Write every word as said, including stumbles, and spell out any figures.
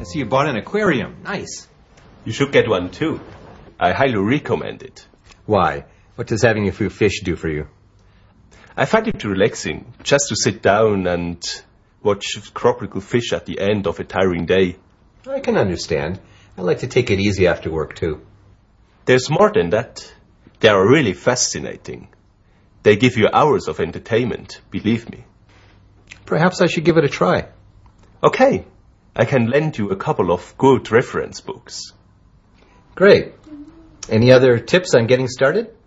see you bought an aquarium. Nice. You should get one too. I highly recommend it. Why? What does having a few fish do for you? I find it relaxing, just to sit down and watch tropical fish at the end of a tiring day. I can understand. I like to take it easy after work too. There's more than that. They are really fascinating. They give you hours of entertainment, believe me. Perhaps I should give it a try. Okay, I can lend you a couple of good reference books. Great. Any other tips on getting started?